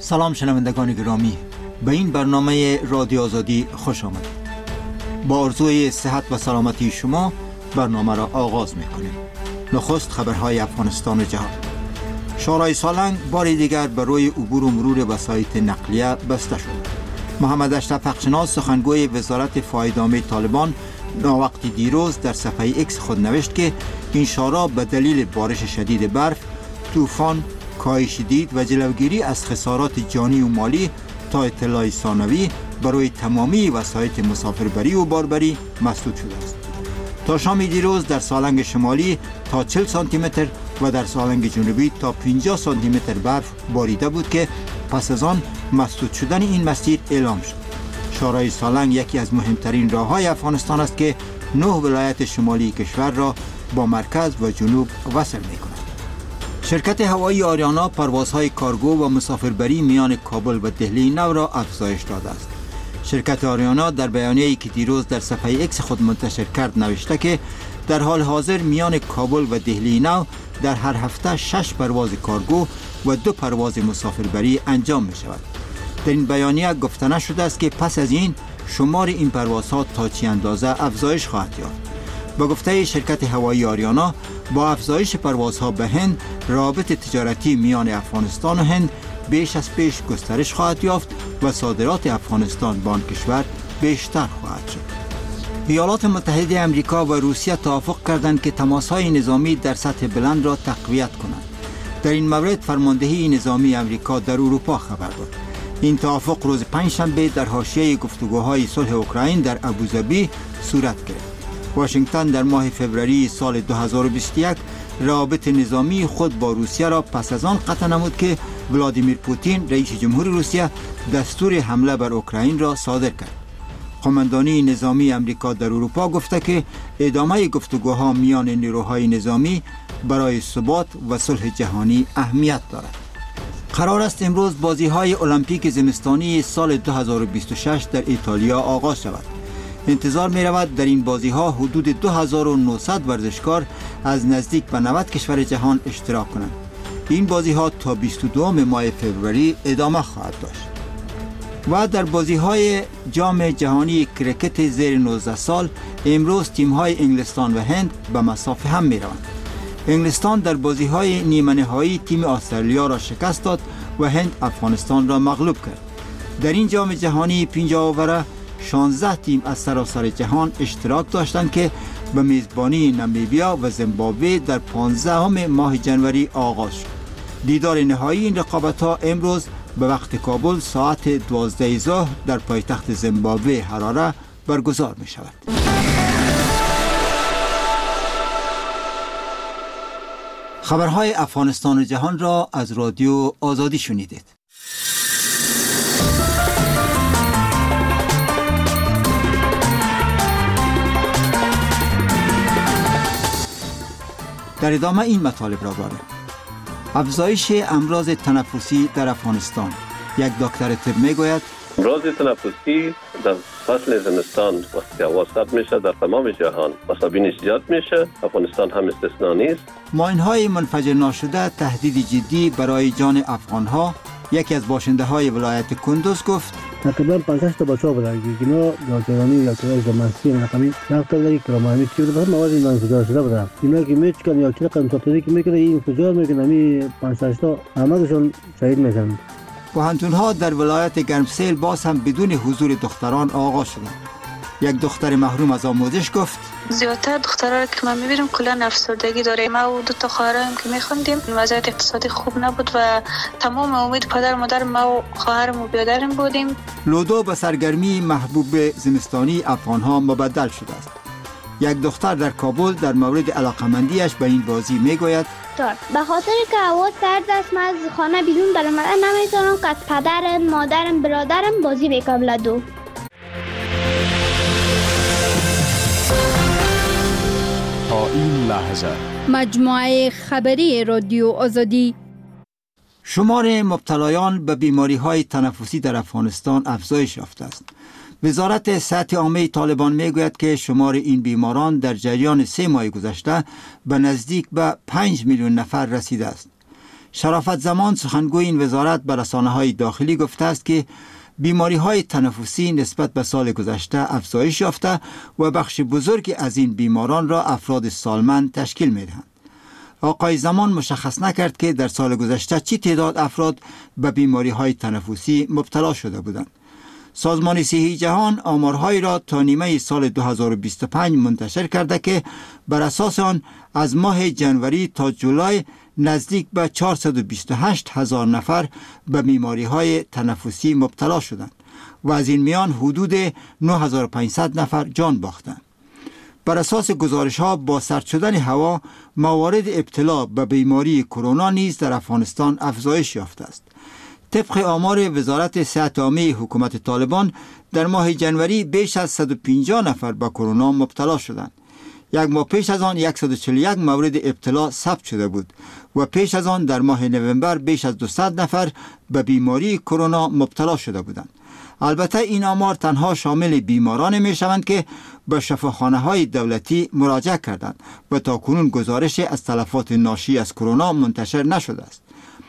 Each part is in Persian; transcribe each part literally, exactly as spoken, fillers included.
سلام شنوندگان گرامی، به این برنامه رادیو آزادی خوش آمدید. با آرزوی صحت و سلامتی شما برنامه را آغاز می‌کنیم. نخست خبرهای افغانستان و جهان. شورای سالنگ بار دیگر برای عبور و مرور وسایط نقلیه بسته شد. محمد اشرف حقشناس سخنگوی وزارت فایده‌عامه طالبان ناوقت دیروز در صفحه ایکس خود نوشت که این شورا به دلیل بارش شدید برف، طوفان، کاهش شدید و جلوگیری از خسارات جانی و مالی تا اطلاع ثانوی برای تمامی وسایط مسافربری و باربری مسدود شده است. تا شام دیروز در سالنگ شمالی تا چهل سانتی متر و در سالنگ جنوبی تا پنجاه سانتی متر برف باریده بود که پس از آن مسدود شدن این مسیر اعلام شد. شورای سالنگ یکی از مهمترین راههای افغانستان است که نه ولایت شمالی کشور را با مرکز و جنوب وصل می‌کند. شرکت هوایی آریانا پروازهای کارگو و مسافربری میان کابل و دهلی نو را افزایش داده است. شرکت آریانا در بیانیه‌ای که دیروز در صفحه ایکس خود منتشر کرد نوشته که در حال حاضر میان کابل و دهلی نو در هر هفته شش پرواز کارگو و دو پرواز مسافربری انجام می شود. در این بیانیه گفته نشده است که پس از این شمار این پروازها تا چه اندازه افزایش خواهد یافت. با گفته شرکت هوایی آریانا، با افزایش پروازها به هند، روابط تجارتی میان افغانستان و هند بیش از پیش گسترش خواهد یافت و صادرات افغانستان به آن کشور بیشتر خواهد شد. ایالات متحده آمریکا و روسیه توافق کردند که تماس‌های نظامی در سطح بلند را تقویت کنند. در این مورد فرماندهی نظامی آمریکا در اروپا خبر داد. این توافق روز پنجشنبه در حاشیه گفتگوهای صلح اوکراین در ابوظبی صورت گرفت. واشنگتن در ماه فوریه سال دو هزار و بیست و یک روابط نظامی خود با روسیه را پس از آن قطع نمود که ولادیمیر پوتین رئیس جمهور روسیه دستور حمله بر اوکراین را صادر کرد. قماندانی نظامی آمریکا در اروپا گفته که ادامه گفتگوها میان نیروهای نظامی برای ثبات و صلح جهانی اهمیت دارد. قرار است امروز بازی‌های المپیک زمستانی سال دو هزار و بیست و شش در ایتالیا آغاز شود. انتظار می رود در این بازی ها حدود دو هزار و نهصد ورزشکار از نزدیک به نود کشور جهان اشتراک کنند. این بازی ها تا بیست و دو ماه فوریه ادامه خواهد داشت. و در بازی های جام جهانی کرکت زیر نوزده سال امروز تیم های انگلستان و هند به مسافه هم می روند. انگلستان در بازی های نیمه نهایی تیم استرالیا را شکست داد و هند افغانستان را مغلوب کرد. در این جام جهانی پنجاه اوره شانزده تیم از سراسر جهان اشتراک داشتند که به میزبانی نمیبیا و زیمبابوه در پانزدهم ماه جنوری آغاز شد. دیدار نهایی این رقابت‌ها امروز به وقت کابل ساعت دوازده ظهر در پایتخت زیمبابوه هراره برگزار می شود. خبرهای افغانستان و جهان را از رادیو آزادی شنیدید. در ادامه این مطالب را داریم. افزایش امراض تنفسی در افغانستان. یک دکتر طب میگوید امراض تنفسی در فصل زمستان وقتی هوا سرد میشه در تمام جهان مصابینش زیاد میشه، افغانستان هم استثنا نیست. ماین‌های منفجر ناشده تهدید جدی برای جان افغان‌ها. یکی از باشنده های ولایت کندوز گفت تقریبا پنجاه تا بچه‌ها بودند که اینا جانجانی یا کلاس دماستی رقمی نقطه‌ای کرامی که به مواد منفجر شده بودند. اینا که میچکن یا چه رقم تطبیقی که میکنه این انفجار میکنه می پنجاه تا همه‌شون شهید میشن. پوهنتون‌ها در ولایت گرمسیل باز هم بدون حضور دختران آغاز شدند. یک دختر محروم از آموزش گفت زیادتر دخترها که من میبینم کلا افسردگی داره. ما و دو تا خواهرم که میخوندیم وضعیت اقتصادی خوب نبود و تمام امید پدر مادر ما و خواهرم و برادرم بودیم. لودو به سرگرمی محبوب زمستانی افغان‌ها مبدل شده است. یک دختر در کابل در مورد علاقمندیش به این بازی میگوید به خاطر که هوا سرد است من از خانه بیرون برآمدن نمیتونم که از پدرم، مادرم، برادرم بازی بکنم لودو. تا این لحظه مجموعه خبری رادیو آزادی. شمار مبتلایان به بیماری‌های تنفسی در افغانستان افزایش یافته است. وزارت صحت عامه طالبان میگوید که شمار این بیماران در جریان سه ماه گذشته به نزدیک به پنج میلیون نفر رسیده است. شرافت زمان سخنگوی این وزارت به رسانه‌های داخلی گفته است که بیماری‌های تنفسی نسبت به سال گذشته افزایش یافته و بخش بزرگی از این بیماران را افراد سالمند تشکیل می‌دهند. آقای زمان مشخص نکرد که در سال گذشته چی تعداد افراد به بیماری‌های تنفسی مبتلا شده بودند. سازمان صحی جهان آمارهایی را تا نیمه سال دو هزار و بیست و پنج منتشر کرده که بر اساس آن از ماه جنوری تا جولای نزدیک به چهارصد و بیست و هشت هزار نفر به بیماری‌های تنفسی مبتلا شدند و از این میان حدود نه هزار و پانصد نفر جان باختند. بر اساس گزارش‌ها با سرد شدن هوا موارد ابتلا به بیماری کرونا نیز در افغانستان افزایش یافته است. طبق آمار وزارت صحت عامه حکومت طالبان در ماه جنوری بیش از صد و پنجاه نفر به کرونا مبتلا شدند. یک ماه پیش از آن صد و چهل و یک مورد ابتلا ثبت شده بود و پیش از آن در ماه نوامبر بیش از دویست نفر به بیماری کرونا مبتلا شده بودند. البته این آمار تنها شامل بیماران می شوند که به شفاخانه‌های دولتی مراجعه کردند و تاکنون گزارش از تلفات ناشی از کرونا منتشر نشده است.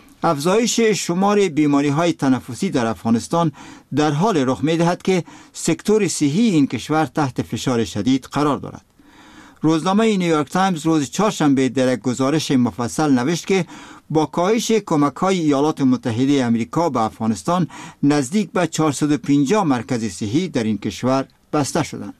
افزایش شمار بیماری‌های تنفسی در افغانستان در حال رخ می‌دهد که سکتور صحی این کشور تحت فشار شدید قرار دارد. روزنامه نیویورک تایمز روز چهارشنبه در یک گزارش مفصل نوشت که با کاهش کمک‌های ایالات متحده آمریکا به افغانستان نزدیک به چهارصد و پنجاه مرکز صحی در این کشور بسته شدند.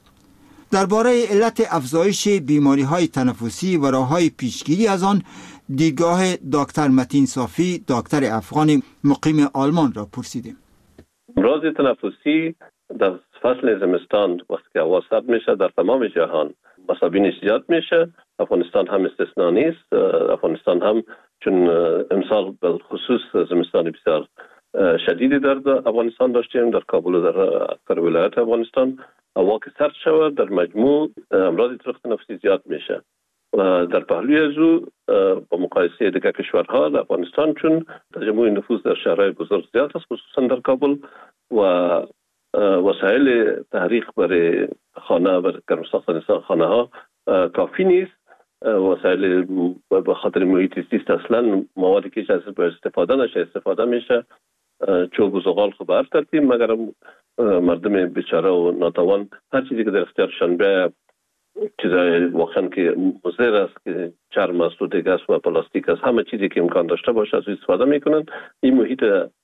درباره علت افزایش بیماری‌های تنفسی و راه‌های پیشگیری از آن دیدگاه دکتر متین صافی، دکتر افغان مقیم آلمان را پرسیدیم. امراض تنفسی در فصل زمستان وقتی که هوا سرد میشه در تمام جهان مصابینش زیاد میشه. افغانستان هم استثنا نیست. افغانستان هم چون امسال به خصوص زمستان بسیار شدیدی در افغانستان داشتیم، در کابل و در اکثر ولایات افغانستان هوا که سرد شود در مجموع امراض تنفسی زیاد میشه و در پهلوی از او با مقایسه دیگر کشورها در افغانستان چون تجمع نفوذ در شهرهای بزرگ زیاد است خصوصا در کابل و وسایل تحریک برای خانه برای گرم ساختن خانه ها کافی نیست. وسایل به خاطر محیط زیست اصلا موادی که از استفاده نشه استفاده میشه، چوب و زغال خب هر ترتیب، مگر مردم بیچاره و ناتوان هر چیزی که در اختیارشان به چیزای واقعا که مضر است که چرم است و دیگه است و پلاستیک است، همه چیزی که امکان داشته باشه از استفاده میکنن. این محیط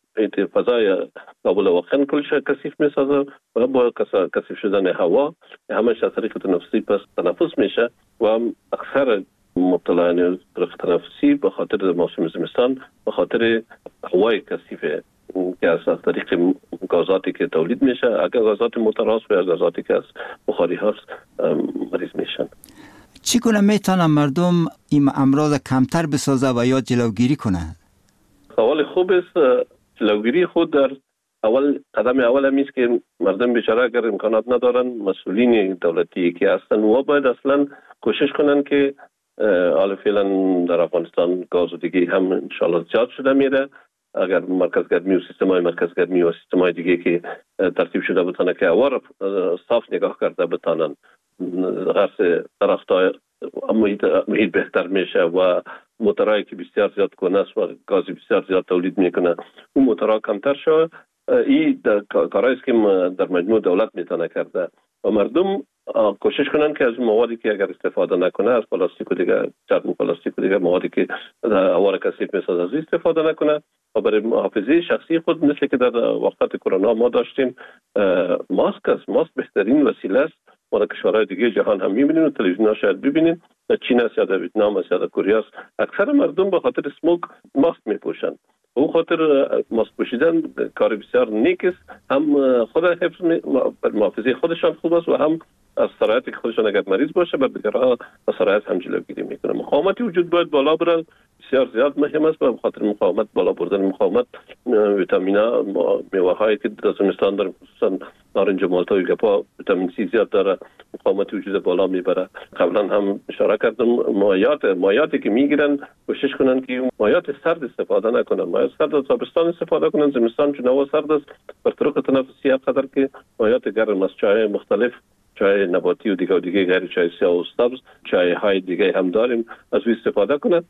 فضای کابل واقعا کلش کثیف میسازه و با کثیف شدن هوا همش از طریق تنفسی پس تنفس میشه و اکثر مبتلایان تنفسی به خاطر موسم زمستان به خاطر هوای کثیف که از طریق گازاتی که تولید میشه، اگر گازات موتور هست و گازاتی که از بخاری هست مریض میشن. چگونه میتونن مردم این امراض کمتر بسازه و یا جلوگیری کنه؟ سوال خوب است. جلوگیری خود در اول قدم اول همیست که مردم بیچاره اگر امکانات ندارن، مسئولین دولتی که هستن و باید اصلا کوشش کنن که حالا فعلا در افغانستان گاز و دیگه هم انشالله زیاد شده میره. اگر مرکز گرمی و سیستم های مرکز گرمی و سیستم های دیگه که ترتیب شده بتانه که هوا را صاف نگاه کرده بتانن، غرس درختای محیط, محیط بهتر میشه و موتورایی که بسیار زیاد کنه است و گاز بسیار زیاد تولید میکنه اون موتورها کمتر شد. این کارهایی است که در مجموع دولت میتونه کرده و مردم کوشش کنن که از موادی که اگر استفاده نکنه، از پلاستیک و دیگه چرم پلاستیک و دیگه موادی که هوا را کثیف میسازه از استفاده نکنه و برای محافظه شخصی خود مثل که در وقت کرونا ما داشتیم ماسک است. ماسک بهترین وسیله است. ما در کشورهای دیگه جهان هم میبینیم و تلویزیون ها شاید ببینیم، در چین است یا در ویتنام است یا در کره است، اکثر مردم به خاطر اسموگ ماسک میپوشن. او خاطر ماسک پوشیدن کار بسیار نیک است، هم خود حفظ محافظه خودشان خوب است و هم از سرایت که خودشان اگر مریض باشه بر دیگرها از سرایت هم جلوگیری میکنه. مقاومتی وجود باید بالا بره، بسیار زیاد مهم است. و بخاطر مقاومت بالا بردن مقاومت ویتامینا میوه هایی که در زمستان داریم خصوصا نارنج و مالتا و گپا ویتامین سی زیاد داره، مقاومت وجود بالا میبره. قبلا هم اشاره کردم مایات مایاتی که میگیرن کوشش کنن که مایات سرد استفاده نکنن، مایات سرد از تابستان استفاده کنن. زمستان چون هوا سرد است بر طرق تنفسی قدر که مایات گرم از چای مختلف، چای نباتی و دیگه و دیگه غیر چای سیاه و سبز، چای های دیگه هم داریم، از او استفاده کنند.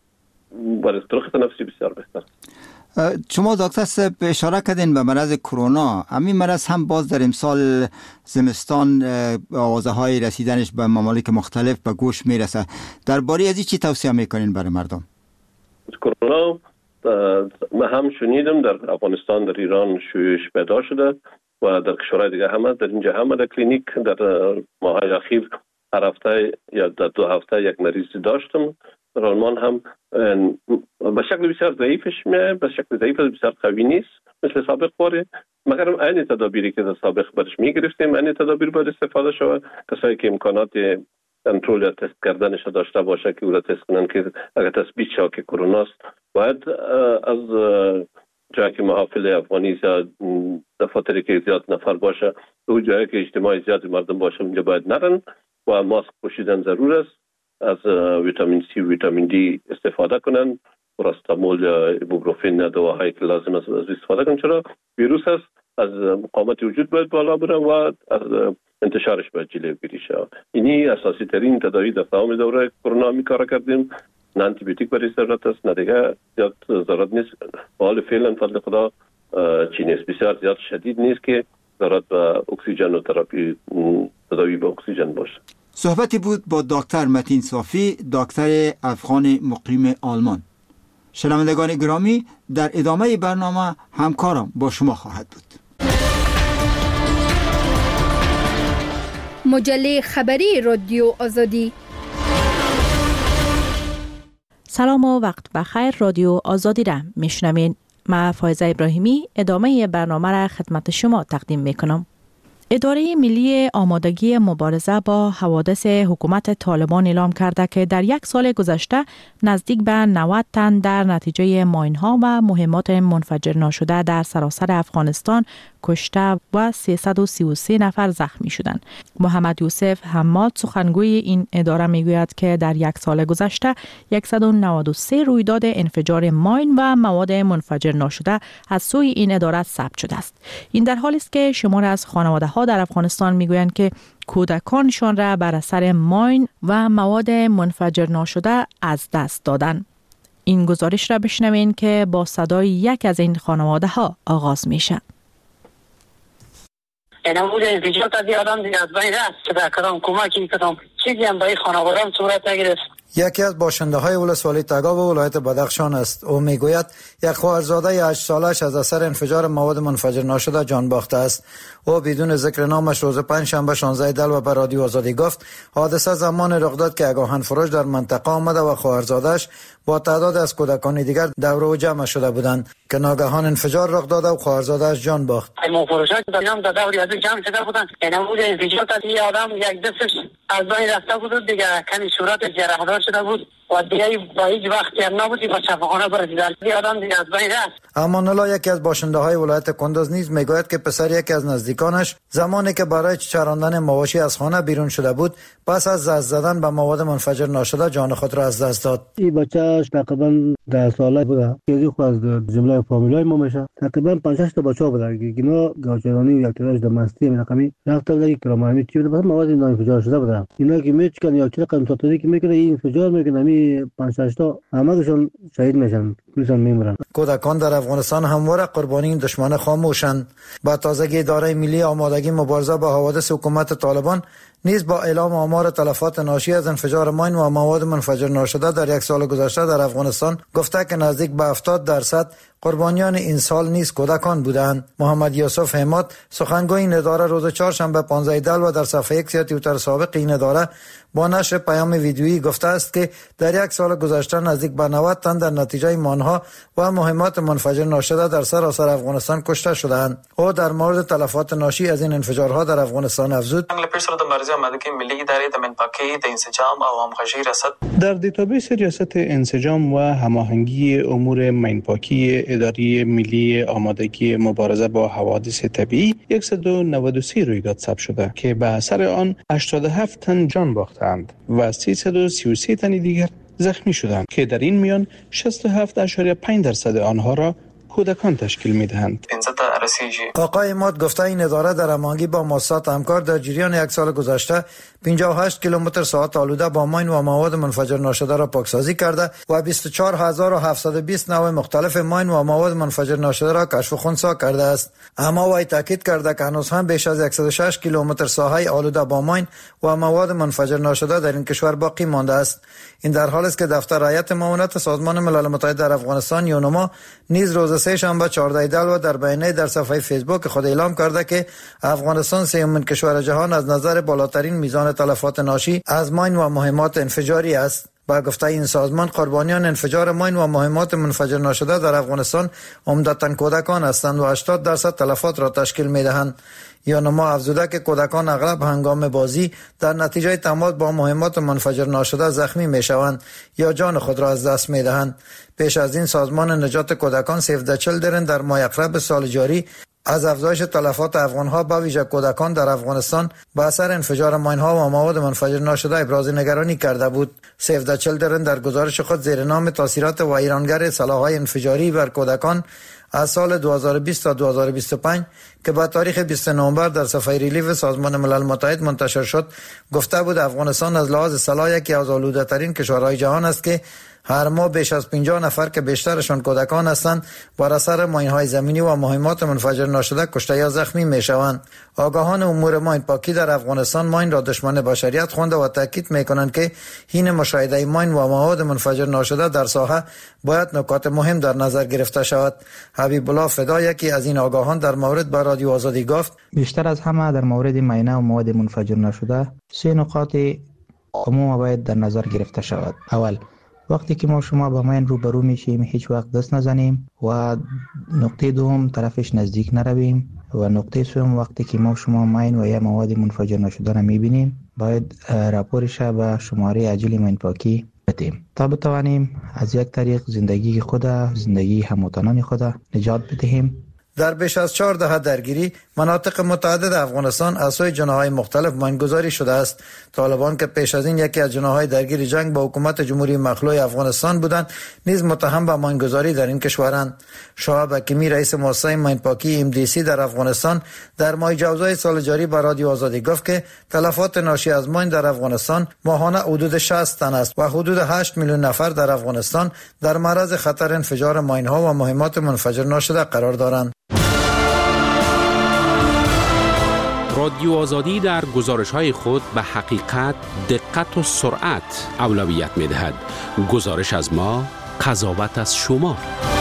برای استراحت تنفسی بسیار بهتر. شما دکتر صاحب اشاره کردین به مرض کرونا. همین مرض هم باز در امسال زمستان آوازه های رسیدنش به ممالک مختلف به گوش میرسه. درباره از این چی توصیه میکنین برای مردم؟ کرونا من هم شنیدم در افغانستان، در ایران شیوعش پیدا شده و در کشورهای دیگه هم در اینجا هم در کلینیک در ماهای اخیر هر هفته یا در دو هفته یک مریض داشتم. در آلمان هم به شکل بسیار ضعیفش میه، به شکل ضعیف بسیار قوی نیست مثل سابق باره، مگر این تدابیری که در سابق برش میگرفتیم این تدابیر باید استفاده شود. کسایی که امکانات کنترل یا تست کردنش داشته باشه که او را تست کنن که اگر تثبیت شود که کروناست، باید از جایی که محافل افغانی زیاد دفاتری که زیاد نفر باشه، او جایی که اجتماع زیاد مردم باشه اونجا باید نرن و ماسک پوشیدن ضرور است. از ویتامین سی و ویتامین دی استفاده کنن، پاراستامول یا ایبوپروفن یا دواهایی که لازم است از استفاده کنن، چرا ویروس است از مقاومت وجود باید بالا بره و از انتشارش باید جلوگیری شود. اینی اساسی ترین تداوی در تمام دوره کرونا می کار کردیم. نه آنتی بیوتیک برای ضرورت است، نه دیگه زیاد ضرورت نیست. حال فعلا فضل خدا چی نیست، بسیار زیاد شدید نیست که ضرورت به اکسیژن و تراپی تداوی به اکسیژن باشه. صحبتی بود با دکتر متین صافی، دکتر افغان مقیم آلمان. شنوندگان گرامی، در ادامه برنامه همکارم با شما خواهد بود. مجله خبری رادیو آزادی. سلام و وقت بخیر. رادیو آزادی را میشنوین. من فایزه ابراهیمی ادامه برنامه را خدمت شما تقدیم میکنم. اداره ملی آمادگی مبارزه با حوادث حکومت طالبان اعلام کرده که در یک سال گذشته نزدیک به نود تن در نتیجه ماین‌ها و مهمات منفجر ناشده در سراسر افغانستان کشته و سیصد و سی و سه نفر زخمی شدند. محمد یوسف حماد سخنگوی این اداره میگوید که در یک سال گذشته صد و نود و سه رویداد انفجار ماین و مواد منفجر ناشده از سوی این اداره ثبت شده است. این در حالی است که شمار از خانواده ها در افغانستان میگویند که کودکانشان را بر اثر ماین و مواد منفجر ناشده از دست دادند. این گزارش را بشنوین که با صدای یک از این خانواده ها آغاز میشه. اینا بود انفجار تا دیادم دیگه از بین رست صدا کردم، کمکی کردم، چیزی هم برای خانواده‌ام صورت نگرفت. یکی از باشنده های ولسوالی تگاو و ولایت بدخشان است. او میگوید یک خواهرزاده هشت سالش از اثر انفجار مواد منفجر ناشده جان باخته است. او بدون ذکر نامش روز پنجشنبه شانزده دلو به رادیو آزادی گفت حادثه زمان رخ داد که آگاهن فروش در منطقه آمده و خواهرزاده‌اش با تعداد از کودکان دیگر دور و جمع شده بودند که ناگهان انفجار رخ داد و خواهرزاده‌اش جان باخت. ما فروشات دادیم در دور از جمع شده بودند. اینا بود انفجار تا یه آدم یک دستش از بین رفته بود دیگه، کمی صورت جراحدار شده بود و دیگه با هیچ وقتی هم نبودی با شفاخانه برسیدن. یه آدم دیگه از بین رفت. اما نلا یکی از باشنده های ولایت کندوز نیز میگوید که پسر یکی از نزدیکانش زمانی که برای چراندن مواشی از خانه بیرون شده بود پس از دست زدن به مواد منفجر ناشده جان خود را از دست داد. این بچه‌اش تقریبا ده ساله بوده که خود از جمله فامیلای ما میشه. تقریبا پنج شش تا بچه‌ها بوده که اینا گاچرانی و یک در مستی رقمی رفته بوده که کرامامی چی بوده، مواد انفجار شده بوده. اینا که میچکن یا چه رقم تاتوری که میکنه این انفجار میکنه می پنج شش تا همه‌شون شهید میشن، کلشون میمیرن. کودکان در افغانستان همواره قربانی این دشمن خاموشند. با تازگی اداره ملی آمادگی مبارزه با حوادث حکومت طالبان نیز با اعلام آمار تلفات ناشی از انفجار ماین و مواد منفجر ناشده در یک سال گذشته در افغانستان گفته که نزدیک به هفتاد درصد قربانیان این سال نیز کودکان بودند. محمد یوسف حماد سخنگوی این اداره روز چهارشنبه پانزده دلو در صفحه ایکس توییتر سابق این اداره با نشر پیام ویدیویی گفته است که در یک سال گذشته نزدیک به نود تن در نتیجه مانها و مهمات منفجر ناشده در سراسر افغانستان کشته شدند. او در مورد تلفات ناشی از این انفجارها در افغانستان افزود: در دیتابیس ریاست انسجام و هماهنگی امور مینپاکی اداره ملی آمادگی مبارزه با حوادث طبیعی صد و نود و سه رویداد ثبت شده که به اثر آن هشتاد و هفت تن جان باختند و سیصد و سی و سه تن دیگر زخمی شدند که در این میان شصت و هفت اشاریه پنج درصد آنها را کودکان تشکیل می دهند. آقای مات گفته این اداره در هماهنگی با مؤسسات همکار در جریان یک سال گذشته پنجاه و هشت کیلومتر ساعت آلوده با ماین و مواد منفجر ناشده را پاکسازی کرده و بیست و چهار هزار و هفتصد و بیست نوع مختلف ماین و مواد منفجر ناشده را کشف و خنثی کرده است. اما وی تاکید کرده که هنوز هم بیش از صد و شش کیلومتر ساحه آلوده با ماین و مواد منفجر ناشده در این کشور باقی مانده است. این در حالی است که دفتر هیئت معاونت سازمان ملل متحد در افغانستان یونما نیز روز سه شنبه چهارده دلو در بیانیه در صفحه فیسبوک خود اعلام کرده که افغانستان سومین کشور جهان از نظر بالاترین میزان تلفات ناشی از ماین و مهمات انفجاری است. با گفته این سازمان قربانیان انفجار ماین و مهمات منفجر ناشده در افغانستان عمدتاً کودکان هستند و هشتاد درصد تلفات را تشکیل می‌دهند. یونما افزوده که کودکان اغلب هنگام بازی در نتیجه تماس با مهمات منفجر ناشده زخمی میشوند یا جان خود را از دست میدهند. پیش از این سازمان نجات کودکان سیو د چیلدرن در ماه اکتبر سال جاری از افزایش تلفات افغان‌ها به ویژه کودکان در افغانستان به اثر انفجار ماین‌ها و مواد منفجر ناشده ابراز نگرانی کرده بود. سیو د چیلدرن در گزارش خود زیر نام تاثیرات و ایرانگر سلاح‌های انفجاری بر کودکان از سال دو هزار و بیست تا دو هزار و بیست و پنج که با تاریخ بیست نوامبر در صفحه ریلیف سازمان ملل متحد منتشر شد گفته بود افغانستان از لحاظ سلاح یکی از آلوده‌ترین کشورهای جهان است که هر ماه بیش از پنجاه نفر که بیشترشان کودکان هستند بر اثر ماین‌های زمینی و مهمات منفجر ناشده کشته یا زخمی میشوند. آگاهان امور ماین پاکی در افغانستان ماین را دشمن بشریت خوانده و تاکید میکنند که حین مشاهده ماین و مواد منفجر ناشده در ساحه باید نکات مهم در نظر گرفته شود. حبیب الله فدا یکی از این آگاهان در مورد با رادیو آزادی گفت بیشتر از همه در مورد ماینه و مواد منفجر ناشده سه نکات عمومی باید در نظر گرفته شود. اول، وقتی که ما شما با ماین روبرو میشیم هیچ وقت دست نزنیم و نقطه دوم طرفش نزدیک نرویم و نقطه سوم وقتی که ما شما ماین و یا مواد منفجر نشده را میبینیم باید راپورش به شماره عاجل ماین پاکی بدیم تا بتوانیم از یک طریق زندگی خود زندگی هموطنان خود نجات بدهیم. در بیش از چهار دهه درگیری مناطق متعدد افغانستان از سوی جناح‌های مختلف ماینگذاری شده است. طالبان که پیش از این یکی از جناح‌های درگیر جنگ با حکومت جمهوری مخلوع افغانستان بودند نیز متهم به ماینگذاری در این کشورند. شعیب حکیمی رئیس مؤسسه ماینپاکی ام دی سی در افغانستان در ماه جوزای سال جاری به رادیو آزادی گفت که تلفات ناشی از ماین در افغانستان ماهانه حدود شصت تن است و حدود هشت میلیون نفر در افغانستان در معرض خطر انفجار ماین‌ها و مهمات منفجر ناشده قرار دارند. رادیو آزادی در گزارش‌های خود به حقیقت، دقت و سرعت اولویت می‌دهد. گزارش از ما، قضاوت از شما.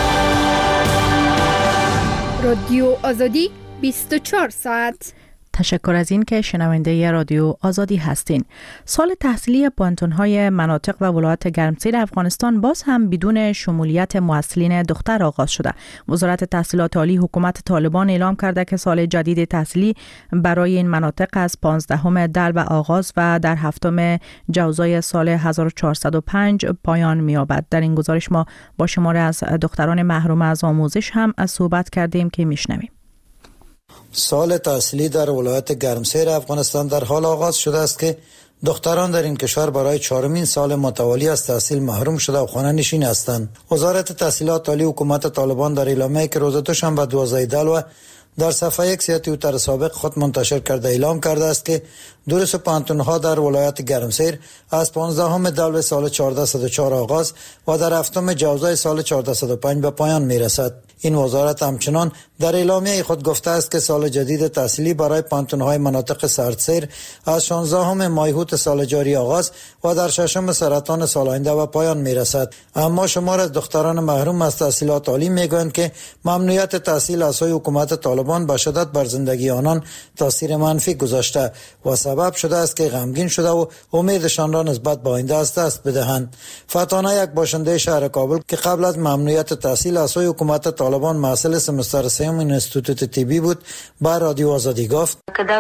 رادیو آزادی بیست و چهار ساعت. تشکر از این که شنونده رادیو آزادی هستین. سال تحصیلی پانتون‌های مناطق و ولایت گرمسیر افغانستان باز هم بدون شمولیت محصلین دختر آغاز شده. وزارت تحصیلات عالی حکومت طالبان اعلام کرده که سال جدید تحصیلی برای این مناطق از پانزدهم دلو آغاز و در هفتم جوزای سال هزار و چهارصد و پنج پایان می‌یابد. در این گزارش ما با شماری از دختران محروم از آموزش هم از صحبت کردیم که میشنویم. سال تحصیلی در ولایت گرمسیر افغانستان در حال آغاز شده است که دختران در این کشور برای چهارمین سال متوالی از تحصیل محروم شده و خانه نشین هستند. وزارت تحصیلات عالی حکومت طالبان در اعلامیه‌ای که روز دوشنبه دوازده دلو در صفحه یک سی توییتر سابق خود منتشر کرده اعلام کرده است که دروس پانتون‌ها در ولایت گرمسیر از پانزدهم دلو سال چهارصد و چهار آغاز و در هفتم جوزای سال چهارصد و پنج به پایان می‌رسد. این وزارت همچنان در اعلامیه خود گفته است که سال جدید تحصیلی برای پانتون‌های مناطق سردسیر از شانزدهم مایهوت سال جاری آغاز و در ششم سرطان سال آینده به پایان می‌رسد. اما شمار از دختران محروم از تحصیلات عالی می‌گویند که ممنوعیت تحصیل از سوی حکومت طالبان به شدت بر زندگی آنان تاثیر منفی گذاشته و سبب شده است که غمگین شده و امیدشان را نسبت به آینده از دست بدهند. فتانه، یک باشنده شهر کابل که قبل از ممنوعیت تحصیل از سوی حکومت طالبان محصل سمستر سوم انستیتوت طبی بود، با رادیو آزادی گفت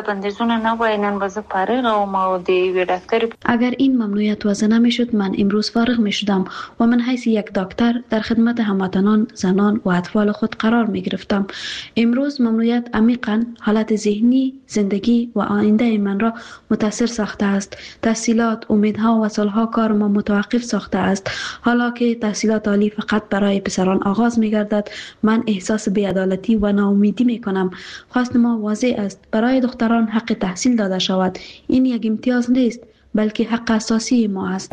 اگر این ممنوعیت وضع نمیشد من امروز فارغ میشدم و من حیث یک دکتر در خدمت هموطنان، زنان و اطفال خود قرار می گرفتم. امروز ممنوعیت عمیقاً حالت ذهنی، زندگی و آینده من را متاثر ساخته است. تحصیلات، امیدها و سالها کار ما متوقف ساخته است. حالا که تحصیلات عالی فقط برای پسران آغاز می گردد من احساس بی‌عدالتی و ناامیدی میکنم. خواست ما واضح است برای دختران حق تحصیل داده شود. این یک امتیاز نیست بلکه حق اساسی ما است.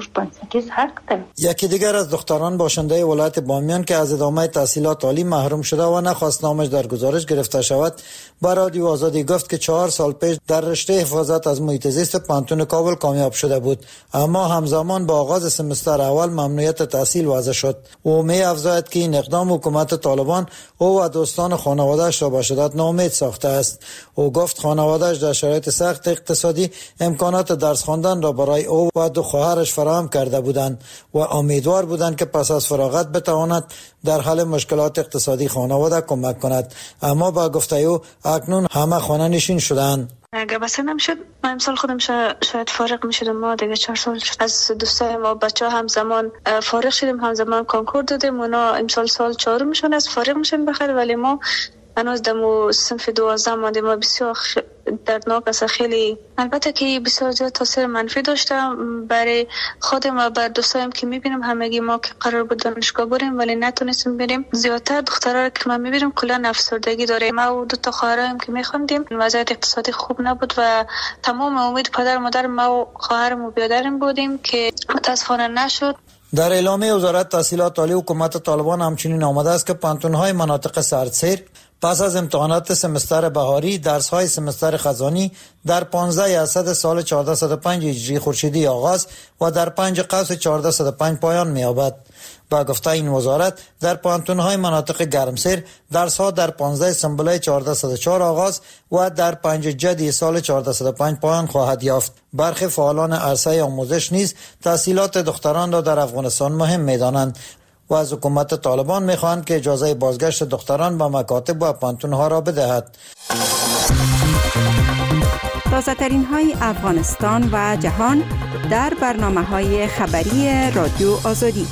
یکی دیگر از دختران باشنده ولایت بامیان که از ادامه تحصیلات عالی محروم شده و نخواست نامش در گزارش گرفته شود با رادیو آزادی گفت که چهار سال پیش در رشته حفاظت از محیط زیست پانتون کابل کامیاب شده بود، اما همزمان با آغاز سمستر اول ممنوعیت تحصیل وضع شد. او می افزاید که این اقدام حکومت طالبان او و دوستان خانواده‌اش را به شدت ناامید ساخته است. او گفت خانواده‌اش در شرایط سخت اقتصادی امکانات درس خواندن را برای او و دو خواهرش فراهم کرده بودند و امیدوار بودند که پس از فراغت بتواند در حل مشکلات اقتصادی خانواده کمک کند، اما با گفته او اکنون همه خانه نشین شدند. اگر بس نمیشد من امسال خودم شاید فارغ میشدم. ما دیگه چهار سال از دوستای ما بچه ها همزمان فارغ شدیم، همزمان کنکور دادیم. اونا امسال سال چهارم میشن از فارغ میشن بخیر، ولی ما هنوز دمو صنف دوازده ماندیم و بسیار دردناک است. خیلی البته که بسیار زیاد تاثیر منفی داشته برای خودم و بر دوستایم که میبینم. همگی ما که قرار بود دانشگاه بریم ولی نتونستیم بریم. زیادتر دخترها که من میبینم کلا افسردگی داره. ما و دو تا خواهرام که میخوندیم وضعیت اقتصادی خوب نبود و تمام امید پدر مادر ما و خواهرم و برادرم بودیم که متاسفانه نشد. در اعلامیه وزارت تحصیلات عالی حکومت طالبان همچنین آمده است که پانتون‌های مناطق سردسیر پس از امتحانات سمستر بهاری درس‌های سمستر خزانی در پانزده اسد سال چهارصد و پنج هجری خورشیدی آغاز و در پنج قوس چهارصد و پنج پایان می‌یابد. با گفته این وزارت در پانتون‌های مناطق گرمسیر درس‌ها در پانزده سنبله چهارصد و چهار آغاز و در پنج جدی سال چهارصد و پنج پایان خواهد یافت. برخی فعالان عرصه آموزش نیز تحصیلات دختران را در افغانستان مهم می‌دانند و از حکومت طالبان می‌خواهند که اجازه بازگشت دختران به مکاتب و پانتون‌ها را بدهد. تازه‌ترین های افغانستان و جهان در برنامه‌های خبری رادیو آزادی.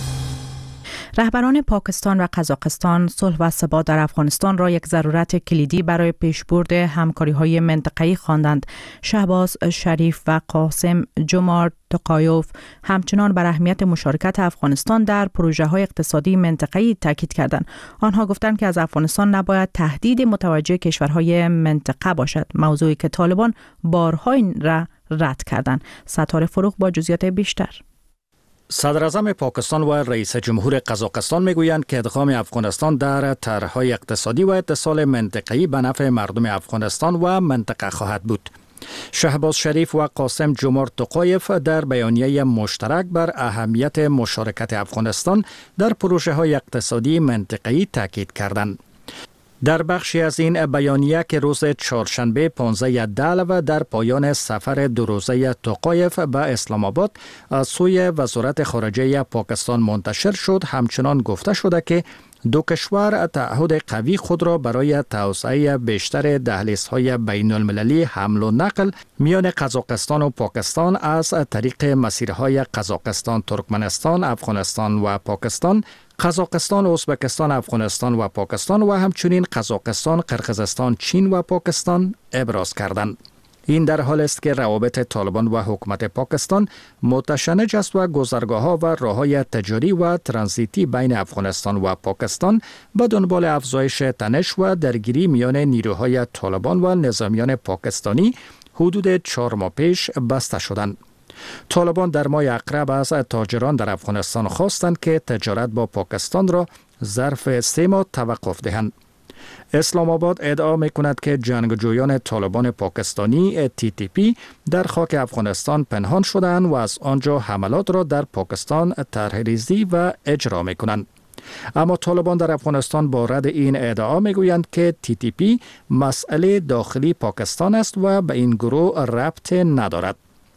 رهبران پاکستان و قزاقستان صلح و ثبات در افغانستان را یک ضرورت کلیدی برای پیشبرد همکاری‌های منطقه‌ای خواندند. شهباز شریف و قاسم جمارت توقایف همچنان بر اهمیت مشارکت افغانستان در پروژه‌های اقتصادی منطقه‌ای تاکید کردند. آنها گفتند که از افغانستان نباید تهدید متوجه کشورهای منطقه باشد، موضوعی که طالبان بارها این را رد کردند. ستاره فروغ با جزئیات بیشتر. صدر اعظم پاکستان و رئیس جمهور قزاقستان میگویند که ادغام افغانستان در طرح‌های اقتصادی و اتصال منطقه‌ای به نفع مردم افغانستان و منطقه خواهد بود. شهباز شریف و قاسم جمارت توقایف در بیانیه مشترک بر اهمیت مشارکت افغانستان در پروژه‌های اقتصادی منطقه‌ای تاکید کردند. در بخشی از این بیانیه که روز چهارشنبه پانزده دلو در پایان سفر دو روزه توقایف به اسلام آباد از سوی وزارت خارجه پاکستان منتشر شد، همچنان گفته شده که دو کشور تعهد قوی خود را برای توسعه بیشتر دهلیزهای بین المللی حمل و نقل میان قزاقستان و پاکستان از طریق مسیرهای قزاقستان، ترکمنستان، افغانستان و پاکستان، قزاقستان، ازبکستان، افغانستان و پاکستان و همچنین قزاقستان، قرقیزستان، چین و پاکستان ابراز کردند. این در حال است که روابط طالبان و حکومت پاکستان متشنج است و گذرگاه‌ها و راه‌های تجاری و ترانزیتی بین افغانستان و پاکستان به دنبال افزایش تنش و درگیری میان نیروهای طالبان و نظامیان پاکستانی حدود چهار ماه پیش بسته شدند. طالبان در ماه اقرب از تاجران در افغانستان خواستند که تجارت با پاکستان را ظرف سه ماه توقف دهند. اسلام آباد ادعا می‌کند که جنگجویان طالبان پاکستانی تی تی پی در خاک افغانستان پنهان شدند و از آنجا حملات را در پاکستان طرح‌ریزی و اجرا می‌کنند. اما طالبان در افغانستان با رد این ادعا میگویند که تی تی پی مسئله داخلی پاکستان است و به این گروه ربط ندارد.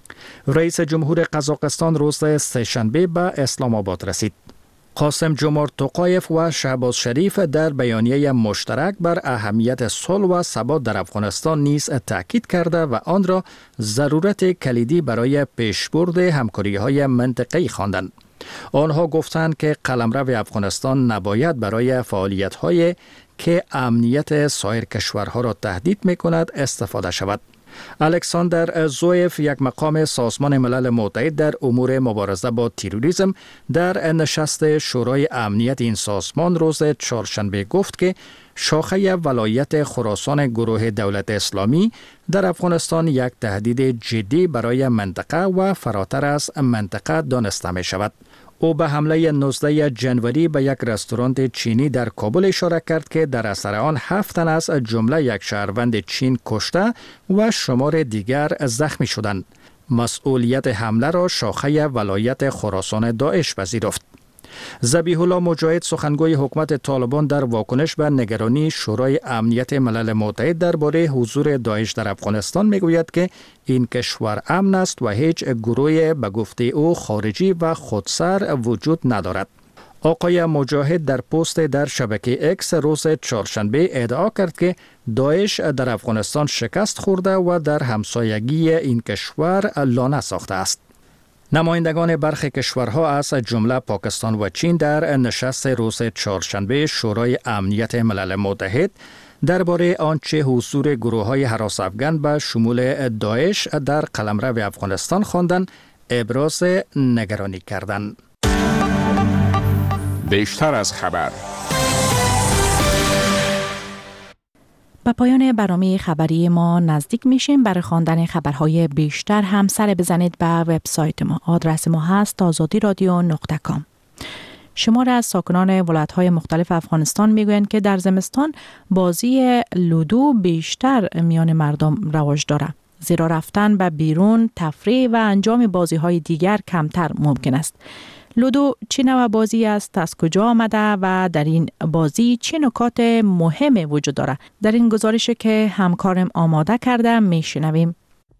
رئیس جمهور قزاقستان روز سه‌شنبه به اسلام آباد رسید. قاسم جمارت توقایف و شهباز شریف در بیانیه مشترک بر اهمیت صلح و ثبات در افغانستان نیز تاکید کرده و آن را ضرورت کلیدی برای پیشبرد همکاری‌های منطقه‌ای خواندند. آنها گفتند که قلمرو افغانستان نباید برای فعالیت‌های که امنیت سایر کشورها را تهدید می‌کند استفاده شود. الکساندر زویف، یک مقام سازمان ملل متحد در امور مبارزه با تروریسم، در نشست شورای امنیت این سازمان روز چهارشنبه گفت که شاخه ولایت خراسان گروه دولت اسلامی در افغانستان یک تهدید جدی برای منطقه و فراتر از منطقه دانسته می شود. او به حمله نوزده جنوری به یک رستوران چینی در کابل اشاره کرد که در اثر آن هفت تن از جمله یک شهروند چین کشته و شمار دیگر زخمی شدند. مسئولیت حمله را شاخه ولایت خراسان داعش پذیرفت. ذبیح الله مجاهد، سخنگوی حکومت طالبان، در واکنش به نگرانی شورای امنیت ملل متحد درباره حضور داعش در افغانستان میگوید که این کشور امن است و هیچ گروه به گفته او خارجی و خودسر وجود ندارد. آقای مجاهد در پست در شبکه اکس روز چهارشنبه ادعا کرد که داعش در افغانستان شکست خورده و در همسایگی این کشور لانه ساخته است. نمایندگان برخی کشورها از جمله پاکستان و چین در نشست روز چهارشنبه شورای امنیت ملل متحد درباره آنچه حضور گروه‌های هراس افغان به شمول داعش در قلمرو افغانستان خواندند ابراز نگرانی کردند. بیشتر از خبر. به پایان برنامه خبری ما نزدیک میشیم. برای خواندن خبرهای بیشتر هم سر بزنید به وبسایت ما. آدرس ما هست آزادی رادیو نقطه کام. شمار از ساکنان ولایت‌های مختلف افغانستان میگویند که در زمستان بازی لودو بیشتر میان مردم رواج دارد. زیرا رفتن به بیرون، تفریح و انجام بازی‌های دیگر کمتر ممکن است. لودو چه نوع بازی است، از کجا آمده و در این بازی چه نکات مهم وجود دارد؟ در این گزارشی که همکارم آماده کرده میشنویم.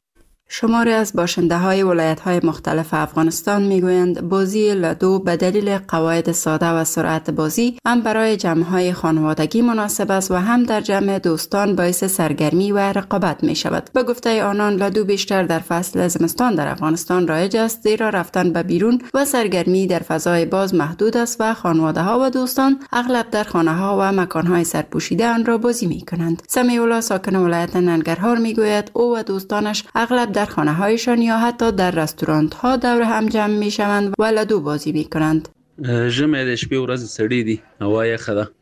شماری از باشنده های ولایت های مختلف افغانستان میگویند بازی لودو به دلیل قواعد ساده و سرعت بازی هم برای جمع های خانوادگی مناسب است و هم در جمع دوستان باعث سرگرمی و رقابت می شود. به گفته آنان لودو بیشتر در فصل زمستان در افغانستان رایج است، زیرا رفتن به بیرون و سرگرمی در فضای باز محدود است و خانواده ها و دوستان اغلب در خانه ها و مکان های سرپوشیده آن را بازی می کنند. سمیع الله، ساکن ولایت ننگرهار، میگوید او و دوستانش اغلب در خانه هایشان یا حتی در رستورانت ها دور هم جمع می شوند و لودو بازی می کنند. ژمی د شپې ورځ سړې دي، هوا یخه ده.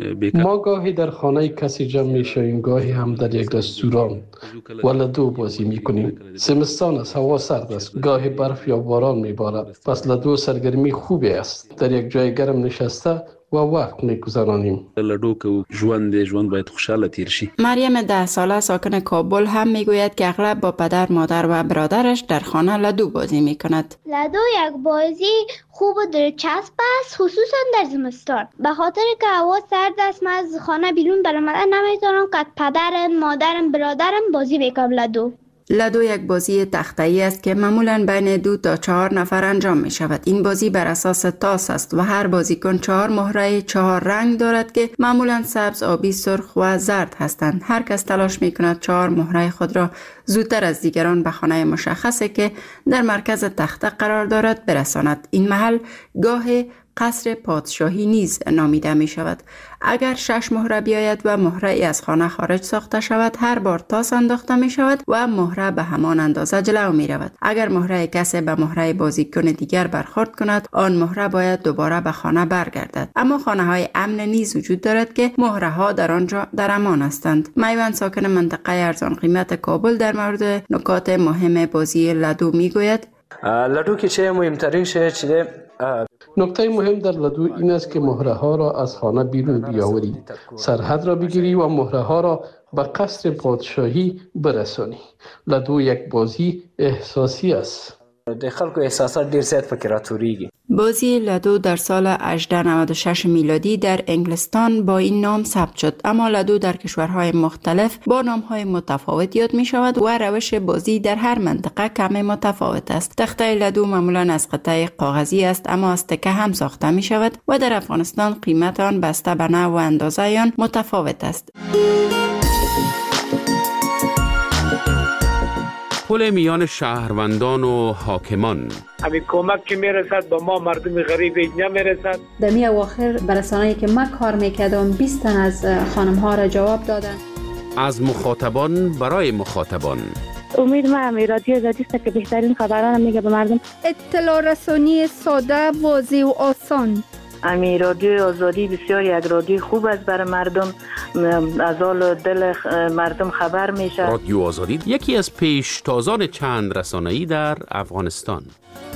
ما گاهی در خانه کسی جمع می شویم، گاهی هم در یک رستوران و لودو بازی می کنیم. زمستان است، هوا سرد است، گاهی برف یا باران می بارد، پس لودو سرگرمی خوبی است. در یک جای گرم نشسته و وقت می‌گذرانیم. لودو که ژوند ژوند باید خوشحال تیر شي. مریم ده ساله ساکن کابل هم میگوید که اغلب با پدر، مادر و برادرش در خانه لودو بازی میکند. لودو یک بازی خوب و دلچسب است، خصوصا در زمستان. به خاطر که هوا سرد است، من از خانه بیرون برآمدن نمیتونم که پدرم، مادرم، برادرم بازی بکنم لودو. لودو یک بازی تخته‌ای است که معمولاً بین دو تا چهار نفر انجام می شود. این بازی بر اساس تاس است و هر بازیکن چهار مهره چهار رنگ دارد که معمولاً سبز، آبی، سرخ و زرد هستند. هر کس تلاش می کند چهار مهره خود را زودتر از دیگران به خانه مشخصی که در مرکز تخته قرار دارد برساند. این محل گاه قصر پادشاهی نیز نامیده می شود. اگر شش مهره بیاید و مهره ای از خانه خارج ساخته شود، هر بار تاس انداخته می شود و مهره به همان اندازه جلو می رود. اگر مهره کسی به مهره بازیکن دیگر برخورد کند، آن مهره باید دوباره به خانه برگردد. اما خانه های امن نیز وجود دارد که مهره ها در آنجا در امان هستند. میوند، ساکن منطقه ارزان قیمت کابل، در مورد نکات مهم بازی لودو می گوید. لودو که چه مهمترین شده چیه؟ نکته مهم در لودو این است که مهره ها را از خانه بیرون بیاوری، سرحد را بگیری و مهره ها را به قصر پادشاهی برسانی. لودو یک بازی احساسی است. د خلکو احساسات ډیر زیات پکې راټوریږي. بازی لودو در سال هجده نود و شش میلادی در انگلستان با این نام ثبت شد، اما لودو در کشورهای مختلف با نامهای متفاوت یاد می شود و روش بازی در هر منطقه کمی متفاوت است. تخته لودو معمولا از قطعه کاغذی است، اما از تکه هم ساخته می شود و در افغانستان قیمت آن بسته به نوع و اندازه آن متفاوت است. پل میان شهروندان و حاکمان. همین کمک که میرسد به ما مردم غریب نمیرسد. در می اواخر برسانه‌ای که ما کار میکردم بیست تن از خانم ها را جواب دادن. از مخاطبان برای مخاطبان. امید ما هم رادیو آزادی است که بهترین خبران میگه به مردم. اطلاع رسانی ساده، واضح و آسان. امی رادیو آزادی بسیار یک رادیو خوب است برای مردم، از حال دل مردم خبر میشه. رادیو آزادی یکی از پیشتازان چند رسانه‌ای در افغانستان.